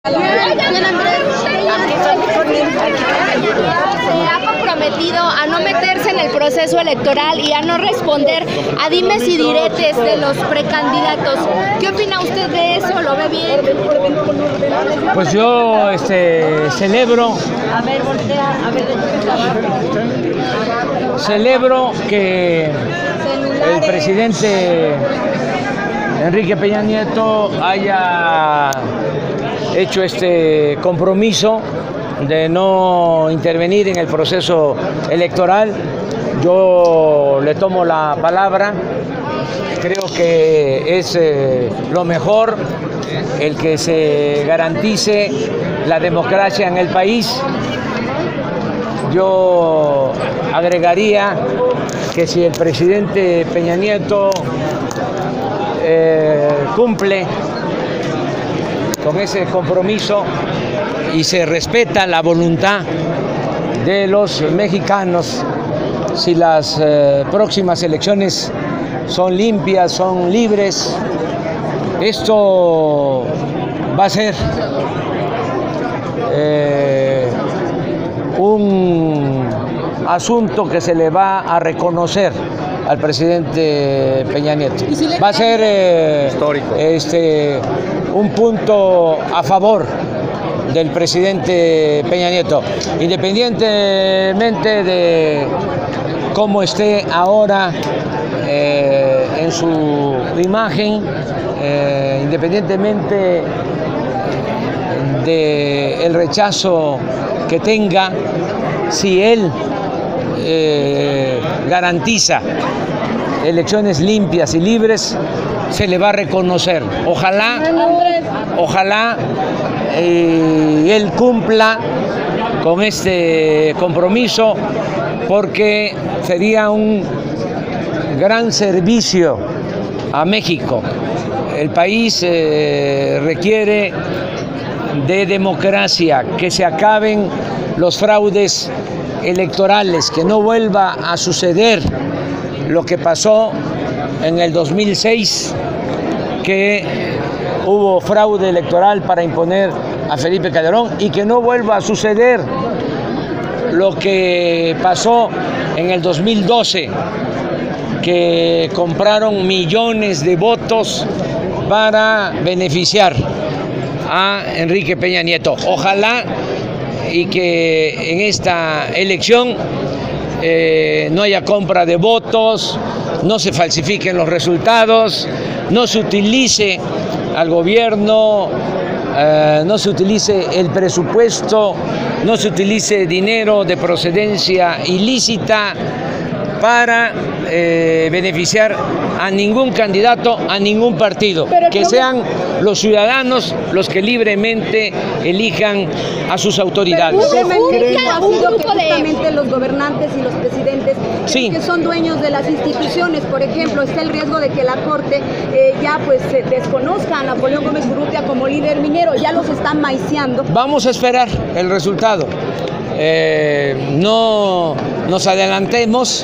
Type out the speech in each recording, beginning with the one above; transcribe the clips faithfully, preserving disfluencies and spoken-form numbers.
Se ha comprometido a no meterse en el proceso electoral y a no responder a dimes y diretes de los precandidatos. ¿Qué opina usted de eso? ¿Lo ve bien? Pues yo este, celebro, A ver, voltea, a ver, celebro que el presidente Enrique Peña Nieto haya hecho este compromiso de no intervenir en el proceso electoral. Yo le tomo la palabra, creo que es eh, lo mejor el que se garantice la democracia en el país. Yo agregaría que si el presidente Peña Nieto eh, cumple con ese compromiso y se respeta la voluntad de los mexicanos, si las eh, próximas elecciones son limpias, son libres, esto va a ser eh, un asunto que se le va a reconocer al presidente Peña Nieto. Va a ser eh, histórico. Este, un punto a favor del presidente Peña Nieto, independientemente de cómo esté ahora eh, en su imagen, eh, independientemente del rechazo que tenga, si él eh, garantiza elecciones limpias y libres, se le va a reconocer. Ojalá, ojalá eh, él cumpla con este compromiso, porque sería un gran servicio a México. El país eh, requiere de democracia, que se acaben los fraudes electorales, que no vuelva a suceder lo que pasó en el dos mil seis, que hubo fraude electoral para imponer a Felipe Calderón, y que no vuelva a suceder lo que pasó en el dos mil doce, que compraron millones de votos para beneficiar a Enrique Peña Nieto. Ojalá y que en esta elección eh, no haya compra de votos, no se falsifiquen los resultados, no se utilice al gobierno, eh, no se utilice el presupuesto, no se utilice dinero de procedencia ilícita para eh, beneficiar a ningún candidato, a ningún partido. Que sean los ciudadanos los que libremente elijan a sus autoridades. Pero ha sido que justamente los gobernantes y los presidentes sí. que son dueños de las instituciones, por ejemplo, está el riesgo de que la Corte eh, ya pues eh, desconozca a Napoleón Gómez Urrutia como líder minero, ya los están maiciando. Vamos a esperar el resultado. Eh, no nos adelantemos.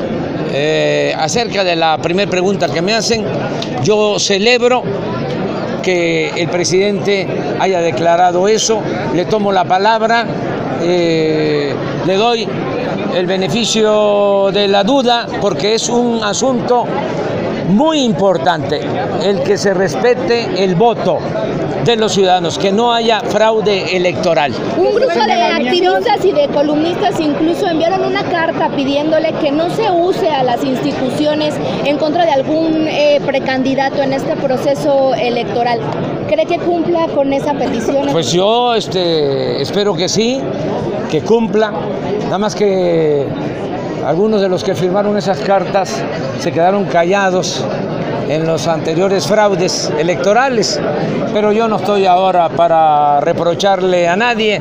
Eh, acerca de la primera pregunta que me hacen, yo celebro que el presidente haya declarado eso, le tomo la palabra, eh, le doy el beneficio de la duda, porque es un asunto muy importante el que se respete el voto de los ciudadanos, que no haya fraude electoral. Un grupo de activistas y de columnistas incluso enviaron una carta pidiéndole que no se use a las instituciones en contra de algún eh, precandidato en este proceso electoral. ¿Cree que cumpla con esa petición? Pues yo este, espero que sí, que cumpla, nada más que algunos de los que firmaron esas cartas se quedaron callados en los anteriores fraudes electorales, pero yo no estoy ahora para reprocharle a nadie,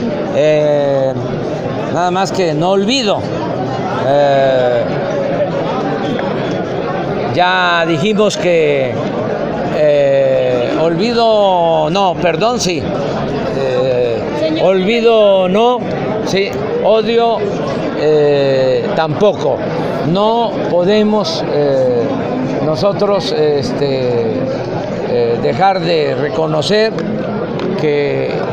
eh, nada más que no olvido. Eh, ya dijimos que eh, olvido, no, perdón, sí, eh, olvido no, sí, odio eh, tampoco. No podemos eh, nosotros este, eh, dejar de reconocer que eh,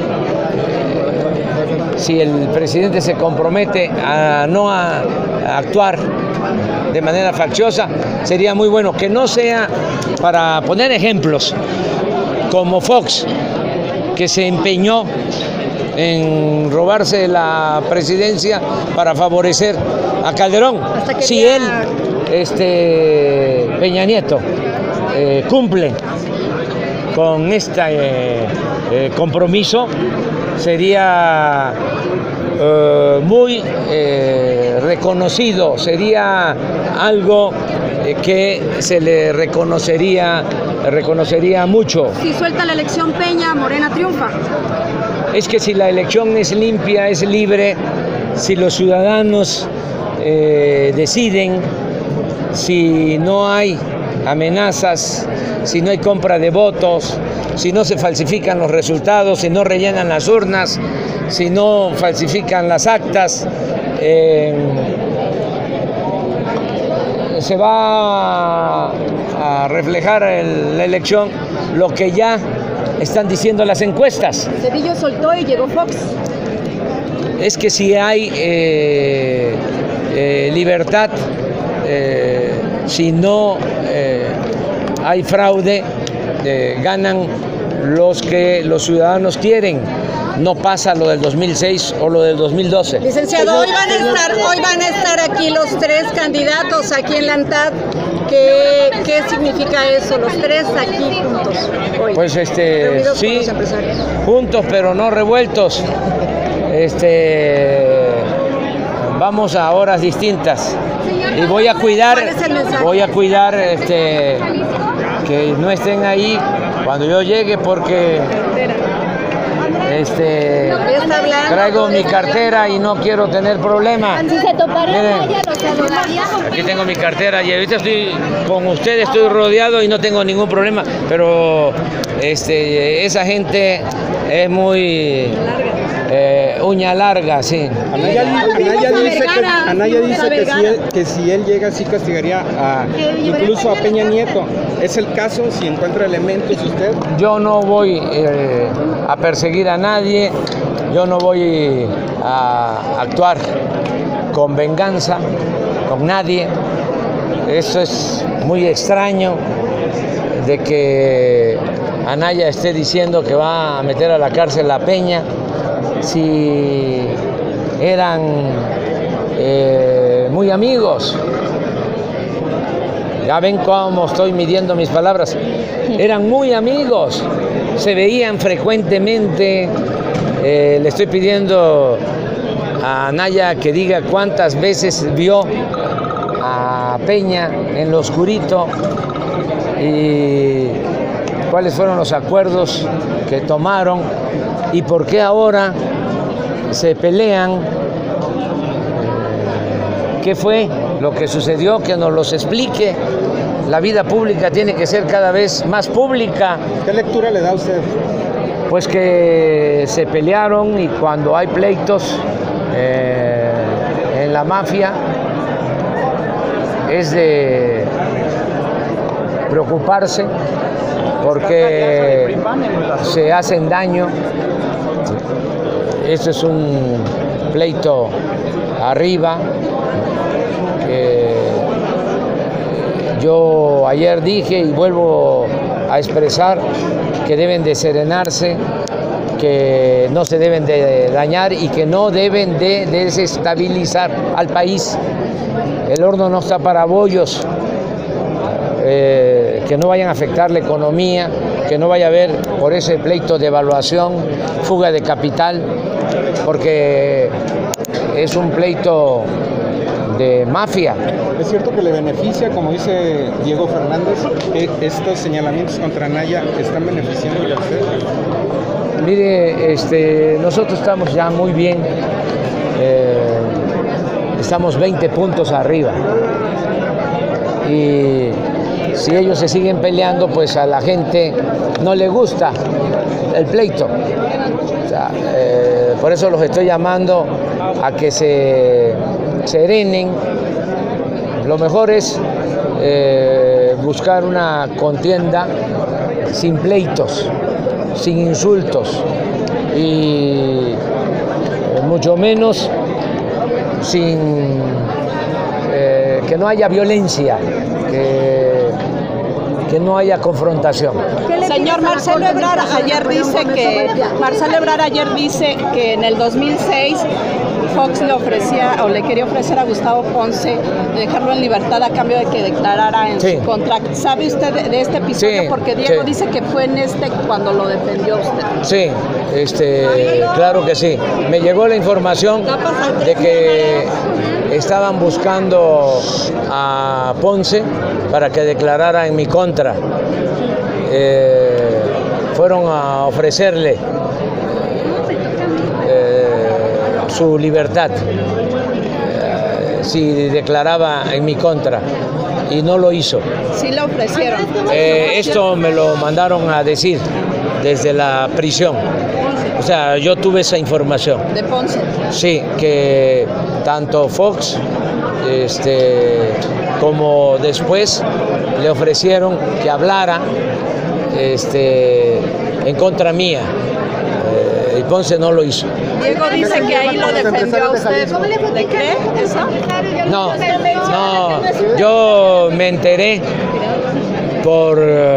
si el presidente se compromete a no a, a actuar de manera facciosa, sería muy bueno. Que no sea, para poner ejemplos, como Fox, que se empeñó en robarse la presidencia para favorecer a Calderón. Si él, este, Peña Nieto, eh, cumple con este eh, eh, compromiso, sería eh, muy eh, reconocido, sería algo eh, que se le reconocería, reconocería mucho. Si suelta la elección Peña, Morena triunfa. Es que si la elección es limpia, es libre, si los ciudadanos eh, deciden, si no hay amenazas, si no hay compra de votos, si no se falsifican los resultados, si no rellenan las urnas, si no falsifican las actas, eh, se va a reflejar en la elección lo que ya están diciendo las encuestas. Cedillo soltó y llegó Fox. Es que si hay eh, eh, libertad, eh, si no eh, hay fraude, eh, ganan los que los ciudadanos quieren. No pasa lo del dos mil seis o lo del dos mil doce. Licenciado, hoy van a estar, hoy van a estar aquí los tres candidatos aquí en la ANTAD. ¿Qué, qué significa eso? Los tres aquí juntos hoy. Pues este, sí, juntos pero no revueltos. Este, vamos a horas distintas y voy a cuidar, voy a cuidar, este, que no estén ahí cuando yo llegue porque Este, traigo mi cartera y no quiero tener problemas. Si se topara Anaya, ¿lo saludaría? Aquí tengo mi cartera y ahorita estoy con ustedes, estoy rodeado y no tengo ningún problema, pero este, esa gente es muy eh, uña larga, sí. Anaya, Anaya dice, que, Anaya dice que, si él, que si él llega sí castigaría a, incluso a Peña Nieto. ¿Es el caso si encuentra elementos usted? Yo no voy eh, a perseguir a nadie, yo no voy a actuar con venganza, con nadie. Eso es muy extraño de que Anaya esté diciendo que va a meter a la cárcel a Peña si eran eh, muy amigos. Ya ven cómo estoy midiendo mis palabras. Eran muy amigos, se veían frecuentemente. Eh, le estoy pidiendo a Anaya que diga cuántas veces vio a Peña en lo oscurito y cuáles fueron los acuerdos que tomaron y por qué ahora se pelean. ¿Qué fue lo que sucedió? Que nos los explique. La vida pública tiene que ser cada vez más pública. ¿Qué lectura le da a usted? Pues que se pelearon y cuando hay pleitos eh, en la mafia es de preocuparse porque se hacen daño. Este es un pleito arriba. Eh, yo ayer dije y vuelvo a expresar que deben de serenarse, que no se deben de dañar y que no deben de desestabilizar al país. El horno no está para bollos, eh, que no vayan a afectar la economía, que no vaya a haber por ese pleito de evaluación, fuga de capital, porque es un pleito de mafia. ¿Es cierto que le beneficia, como dice Diego Fernández, que estos señalamientos contra Anaya están beneficiando a usted? Mire, este, nosotros estamos ya muy bien, eh, estamos veinte puntos arriba y si ellos se siguen peleando, pues a la gente no le gusta el pleito. O sea, eh, por eso los estoy llamando a que se serenen. Lo mejor es eh, buscar una contienda sin pleitos, sin insultos y mucho menos sin eh, que no haya violencia, que, que no haya confrontación. Señor Marcelo Ebrard ayer dice que Marcelo Ebrard ayer dice que en el dos mil seis Fox le ofrecía o le quería ofrecer a Gustavo Ponce dejarlo en libertad a cambio de que declarara en sí. su contrato. ¿Sabe usted de, de este episodio? Sí, porque Diego sí. dice que fue en este cuando lo defendió usted. Sí, este, claro que sí. Me llegó la información de que estaban buscando a Ponce para que declarara en mi contra. Eh, fueron a ofrecerle su libertad eh, si declaraba en mi contra y no lo hizo. Sí lo ofrecieron. Eh, esto me lo mandaron a decir desde la prisión. O sea, yo tuve esa información. ¿De Ponce? Sí, que tanto Fox este, como después le ofrecieron que hablara este, en contra mía. Y Ponce no lo hizo. Diego dice que ahí lo defendió a usted. ¿Le cree eso? No, no, yo me enteré por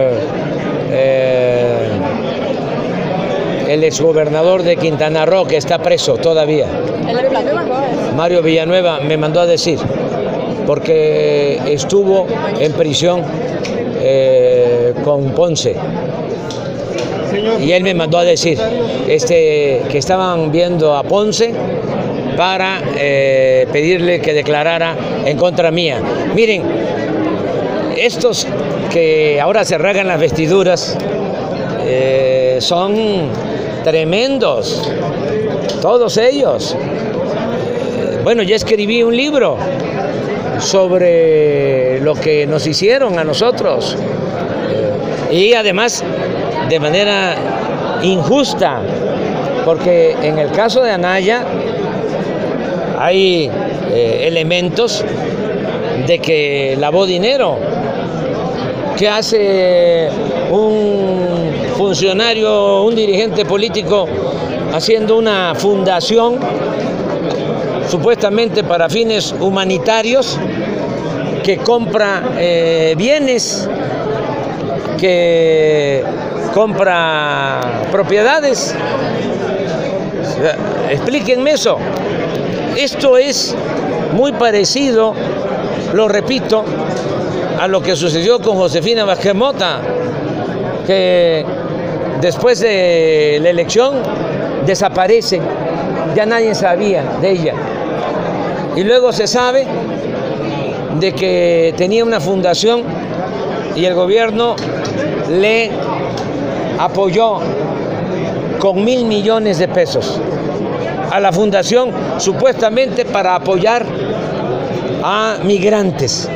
eh, el exgobernador de Quintana Roo, que está preso todavía. Mario Villanueva me mandó a decir, porque estuvo en prisión eh, con Ponce. Y él me mandó a decir este, que estaban viendo a Ponce para eh, pedirle que declarara en contra mía. Miren, estos que ahora se rasgan las vestiduras eh, son tremendos, todos ellos. Eh, bueno, ya escribí un libro sobre lo que nos hicieron a nosotros eh, y además de manera injusta, porque en el caso de Anaya hay eh, elementos de que lavó dinero. ¿Qué hace un funcionario, un dirigente político haciendo una fundación supuestamente para fines humanitarios que compra eh, bienes, que compra propiedades? Explíquenme eso. Esto es muy parecido, lo repito, a lo que sucedió con Josefina Vázquez Mota, que después de la elección desaparece, ya nadie sabía de ella. Y luego se sabe de que tenía una fundación y el gobierno le apoyó con mil millones de pesos a la fundación, supuestamente para apoyar a migrantes.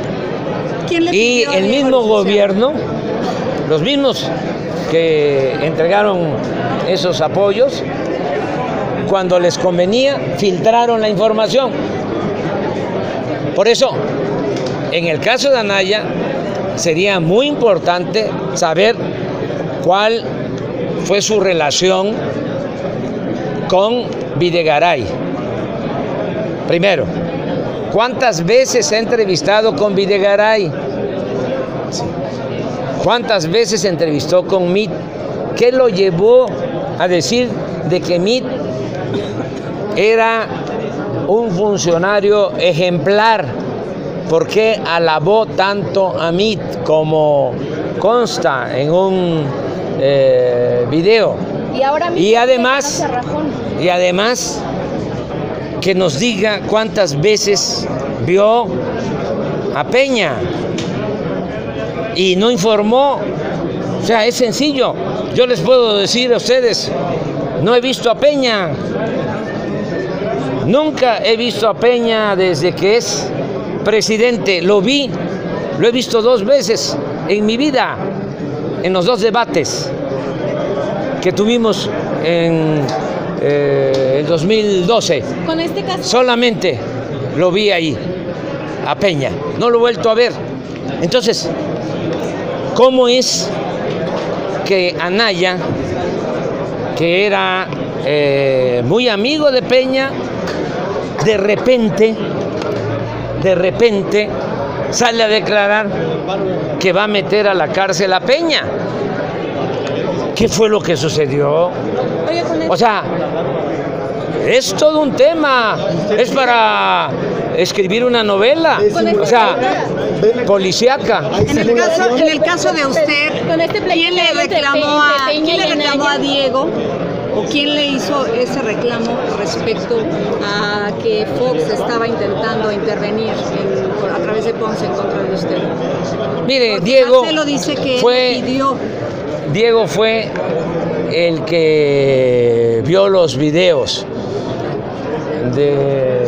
Y el mismo gobierno, los mismos que entregaron esos apoyos, cuando les convenía, filtraron la información. Por eso, en el caso de Anaya, sería muy importante saber cuál fue su relación con Videgaray. Primero, ¿cuántas veces se ha entrevistado con Videgaray? ¿Cuántas veces se entrevistó con Mit? ¿Qué lo llevó a decir de que Mit era un funcionario ejemplar? ¿Por qué alabó tanto a Mit, como consta en un eh, video? Y, ahora y además, y además que nos diga cuántas veces vio a Peña y no informó. O sea, es sencillo. Yo les puedo decir a ustedes, no he visto a Peña. Nunca he visto a Peña desde que es presidente. Lo vi, lo he visto dos veces en mi vida, en los dos debates que tuvimos en eh, el dos mil doce. Con este caso solamente lo vi ahí, a Peña. No lo he vuelto a ver. Entonces, ¿cómo es que Anaya que era eh, muy amigo de Peña, de repente, de repente sale a declarar que va a meter a la cárcel a Peña. ¿Qué fue lo que sucedió? O sea, es todo un tema, es para escribir una novela, o sea, policíaca. En el caso, en el caso de usted, ¿quién le reclamó a, ¿quién le reclamó a Diego o quién le hizo ese reclamo respecto a que Fox estaba intentando intervenir en, a través de Ponce en contra de usted? Mire, Porque Diego Marcelo dice que fue, él pidió. Diego fue el que vio los videos de,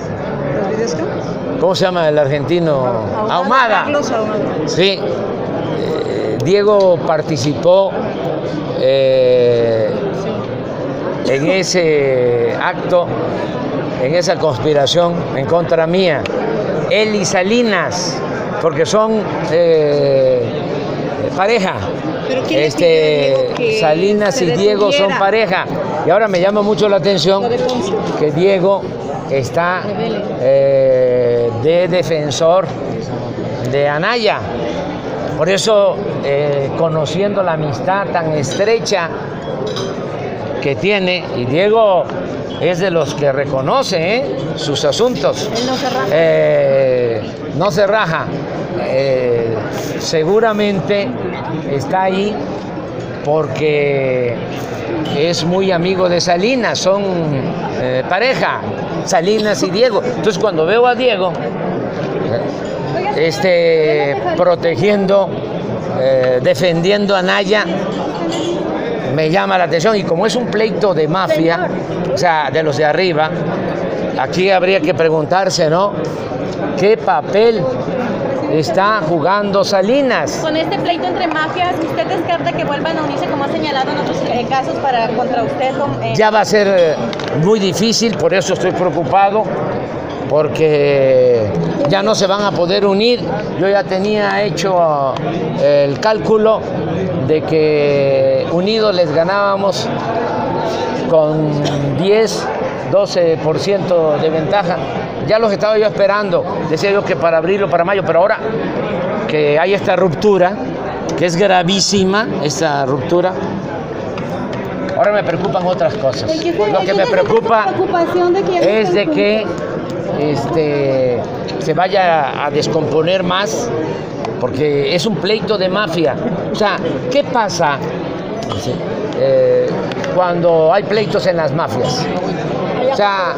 ¿cómo se llama el argentino? Ahumada. Sí, eh, Diego participó eh, en ese acto, en esa conspiración en contra mía. Él y Salinas, porque son eh, pareja. ¿Pero quién este, le pidió a Diego que Salinas se y Diego detuviera? son pareja. Y ahora me llama mucho la atención que Diego está eh, de defensor de Anaya. Por eso, eh, conociendo la amistad tan estrecha que tiene, y Diego es de los que reconoce ¿eh? sus asuntos. Él no se raja. Eh, no se raja. Eh, seguramente está ahí porque es muy amigo de Salinas, son eh, pareja, Salinas y Diego. Entonces cuando veo a Diego este, protegiendo, eh, defendiendo a Anaya, me llama la atención. Y como es un pleito de mafia, o sea, de los de arriba, aquí habría que preguntarse, ¿no? ¿Qué papel está jugando Salinas? Con este pleito entre mafias, ¿usted descarta que vuelvan a unirse, como ha señalado en otros eh, casos, para contra usted? Eh? Ya va a ser eh, muy difícil, por eso estoy preocupado, porque ya no se van a poder unir. Yo ya tenía hecho eh, el cálculo de que unidos les ganábamos con diez, doce por ciento de ventaja. Ya los estaba yo esperando, decía yo que para abril o para mayo, pero ahora que hay esta ruptura, que es gravísima, esta ruptura, ahora me preocupan otras cosas. Lo que me preocupa es de que este, se vaya a descomponer más, porque es un pleito de mafia. O sea, ¿qué pasa eh, cuando hay pleitos en las mafias? O sea,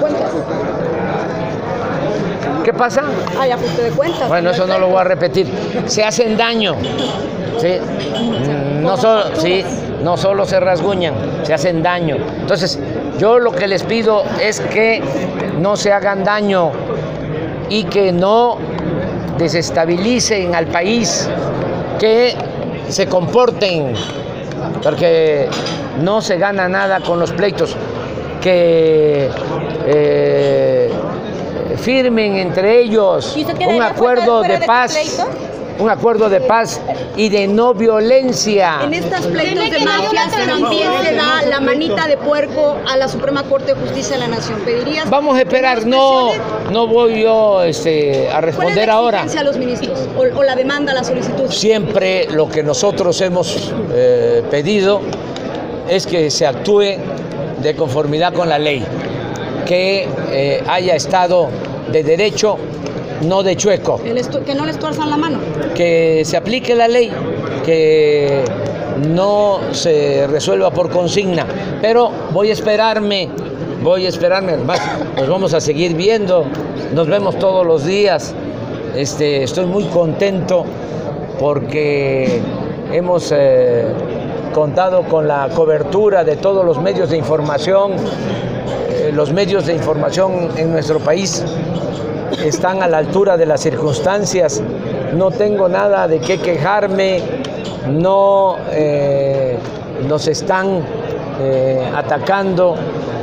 ¿qué pasa? Hay ajuste de cuentas. Bueno, eso no lo voy a repetir. Se hacen daño. ¿Sí? No solo, sí, no solo se rasguñan, se hacen daño. Entonces, yo lo que les pido es que no se hagan daño y que no desestabilicen al país, que se comporten, porque no se gana nada con los pleitos, que eh, firmen entre ellos un acuerdo de paz, un acuerdo de paz y de no violencia. En estos pleitos de mafias también se da la manita de puerco a la Suprema Corte de Justicia de la Nación. ¿Pedirías? Vamos a esperar, no, no voy yo este, a responder ahora. ¿Cuál es la exigencia a los ministros o, o la demanda, la solicitud? Siempre lo que nosotros hemos eh, pedido es que se actúe de conformidad con la ley, que eh, haya Estado de derecho, no de chueco. Que no les tuerzan la mano. Que se aplique la ley, que no se resuelva por consigna. Pero voy a esperarme, voy a esperarme. Nos vamos a seguir viendo, nos vemos todos los días. Este, estoy muy contento porque hemos eh, contado con la cobertura de todos los medios de información. Eh, los medios de información en nuestro país están a la altura de las circunstancias. No tengo nada de qué quejarme, no eh, nos están eh, atacando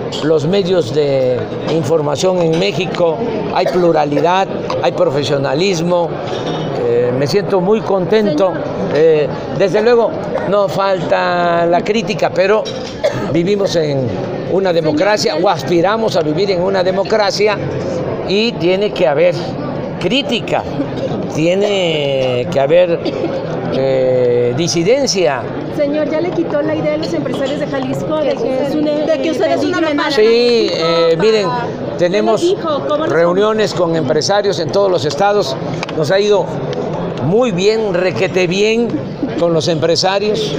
los medios de información en México, hay pluralidad, hay profesionalismo, eh, me siento muy contento. Eh, desde luego no falta la crítica, pero vivimos en una democracia o aspiramos a vivir en una democracia y tiene que haber crítica, tiene que haber eh, disidencia. Señor, ¿ya le quitó la idea a los empresarios de Jalisco de que, es una, de que usted es una amenaza? Sí, eh, miren, tenemos reuniones con empresarios en todos los estados, nos ha ido muy bien, requete bien con los empresarios,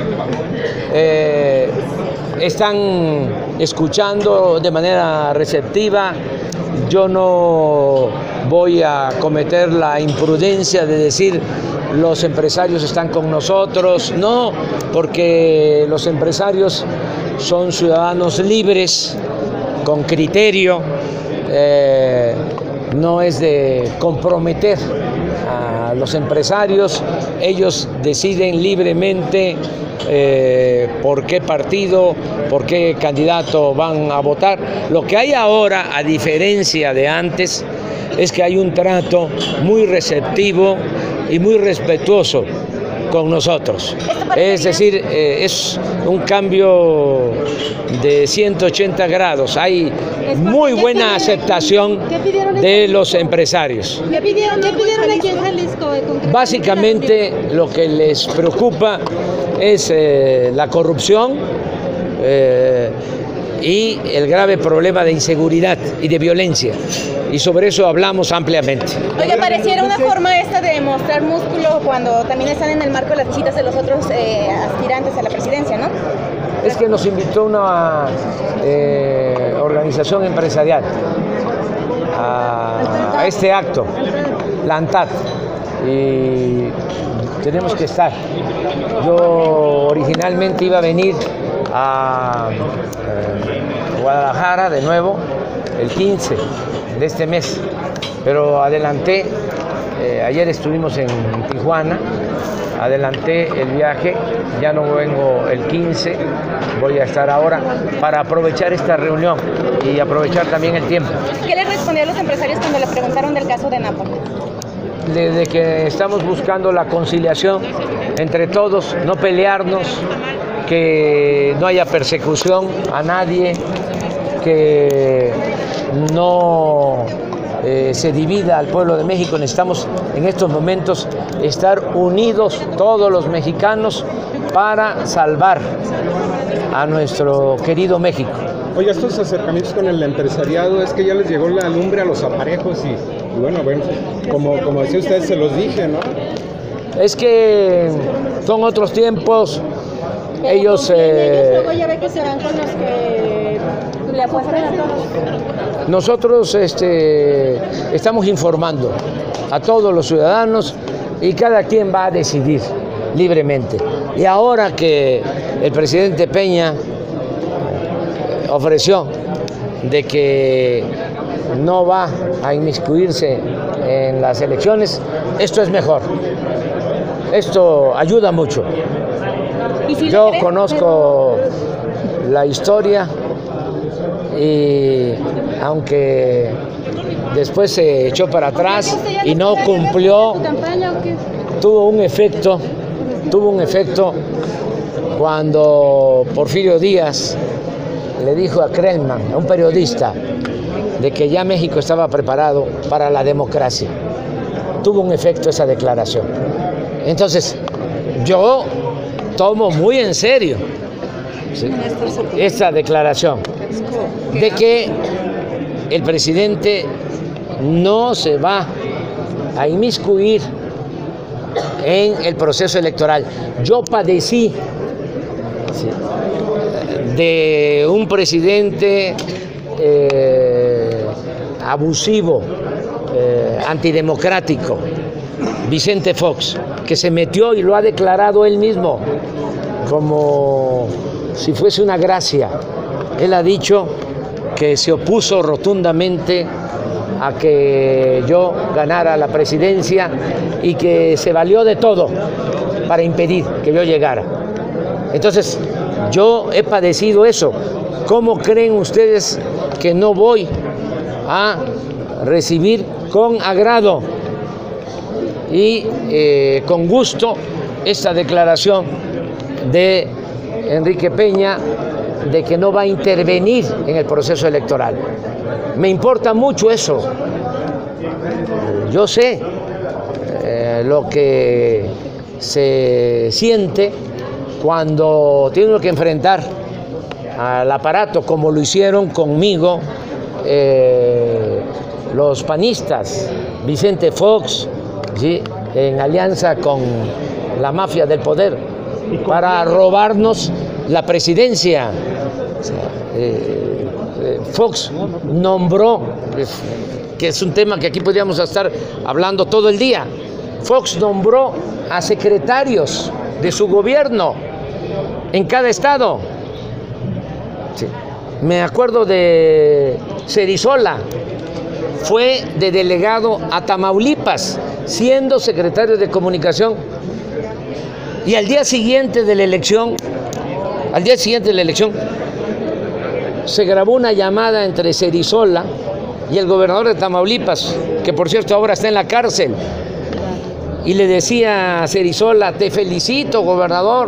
eh, están escuchando de manera receptiva. Yo no voy a cometer la imprudencia de decir los empresarios están con nosotros, no, porque los empresarios son ciudadanos libres, con criterio, eh, no es de comprometer a los empresarios, ellos deciden libremente eh, por qué partido, por qué candidato van a votar. Lo que hay ahora, a diferencia de antes, es que hay un trato muy receptivo y muy respetuoso con nosotros. Es decir, eh, es un cambio de ciento ochenta grados. Hay muy buena aceptación de los empresarios. ¿Qué pidieron, ¿Qué pidieron aquí en Jalisco? Básicamente lo que les preocupa es eh, la corrupción eh, y el grave problema de inseguridad y de violencia. Y sobre eso hablamos ampliamente. Oye, pareciera una forma esta de mostrar músculo cuando también están en el marco de las visitas de los otros eh, aspirantes a la presidencia, ¿no? Es que nos invitó una eh, organización empresarial a, a este acto, la ANTAD, y tenemos que estar. Yo originalmente iba a venir a eh, Guadalajara de nuevo el quince de este mes, pero adelanté, eh, ayer estuvimos en Tijuana, adelanté el viaje, ya no vengo el quince, voy a estar ahora para aprovechar esta reunión y aprovechar también el tiempo. ¿Qué le respondió a los empresarios cuando le preguntaron del caso de Napo? Desde que estamos buscando la conciliación entre todos, no pelearnos, que no haya persecución a nadie, que no eh, se divida al pueblo de México. Necesitamos en estos momentos estar unidos todos los mexicanos para salvar a nuestro querido México. Oye, estos acercamientos con el empresariado, es que ya les llegó la lumbre a los aparejos y, y bueno, bueno, como, como decía usted, se los dije, ¿no? Es que son otros tiempos, ellos... Eh, luego ya ve que se van con los que le apuestan a todos. Nosotros este, estamos informando a todos los ciudadanos y cada quien va a decidir libremente. Y ahora que el presidente Peña ofreció de que no va a inmiscuirse en las elecciones, esto es mejor. Esto ayuda mucho. Yo conozco la historia y aunque después se echó para atrás y no cumplió, tuvo un efecto, tuvo un efecto cuando Porfirio Díaz le dijo a Krellman, a un periodista, de que ya México estaba preparado para la democracia. Tuvo un efecto esa declaración. Entonces, yo tomo muy en serio, ¿sí?, esta declaración de que el presidente no se va a inmiscuir en el proceso electoral. Yo padecí, ¿sí?, de un presidente eh, abusivo, eh, antidemocrático, Vicente Fox, que se metió y lo ha declarado él mismo como si fuese una gracia. Él ha dicho que se opuso rotundamente a que yo ganara la presidencia y que se valió de todo para impedir que yo llegara. Entonces, yo he padecido eso, ¿cómo creen ustedes que no voy a recibir con agrado y eh, con gusto esta declaración de Enrique Peña de que no va a intervenir en el proceso electoral? Me importa mucho eso. Yo sé eh, lo que se siente cuando tiene que enfrentar al aparato, como lo hicieron conmigo eh, los panistas, Vicente Fox, ¿sí?, en alianza con la mafia del poder, para robarnos la presidencia. O sea, eh, eh, Fox nombró, que es un tema que aquí podríamos estar hablando todo el día, Fox nombró a secretarios de su gobierno en cada estado. Sí. Me acuerdo de Cerizola, fue de delegado a Tamaulipas, siendo secretario de Comunicación, y al día siguiente de la elección, al día siguiente de la elección, se grabó una llamada entre Cerizola y el gobernador de Tamaulipas, que por cierto ahora está en la cárcel, y le decía a Cerizola: te felicito, gobernador,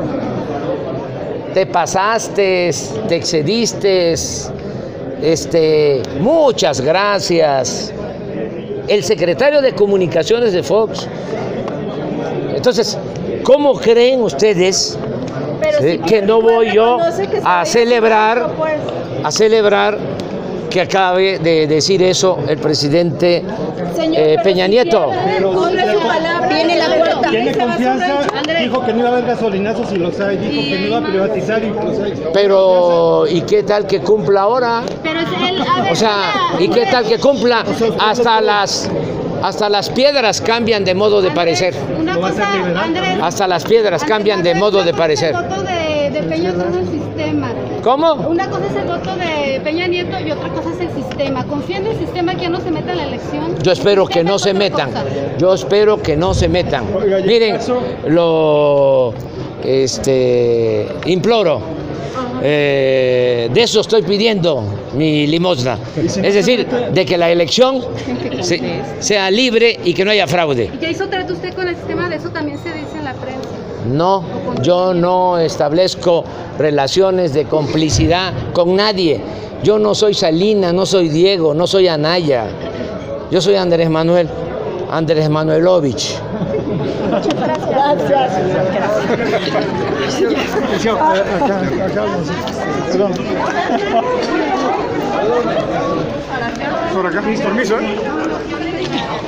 te pasaste, te excediste, este, muchas gracias. El secretario de Comunicaciones de Fox. Entonces, ¿cómo creen ustedes ¿sí? si que no voy yo a celebrar, a celebrar que acabe de decir eso el presidente eh, Peña Nieto? Tiene la puerta. Tiene confianza, dijo que no iba a haber gasolinazos y los hay, dijo que no iba a privatizar y los hay. Pero, ¿y qué tal que cumpla ahora? Pero es él, a ver, o sea, ¿y qué tal que cumpla? Hasta las, hasta las piedras cambian de modo de parecer. Una cosa, Andrés, hasta las piedras cambian de modo de parecer. El voto de, de Peña Nieto es el sistema. ¿Cómo? Una cosa es el voto de Peña Nieto y otra cosa es el sistema. ¿Confía en el sistema que no se meta en la elección? Yo espero que no se metan. Yo espero que no se metan. Miren, lo este, imploro. Eh, de eso estoy pidiendo mi limosna. Es decir, de que la elección se, sea libre y que no haya fraude. ¿Y qué hizo trato usted con el sistema? De eso también se dice en la prensa. No, yo no establezco relaciones de complicidad con nadie. Yo no soy Salina, no soy Diego, no soy Anaya. Yo soy Andrés Manuel, Andrés Manuelovich. Muchas gracias. Perdón. Por acá, permiso, ¿eh?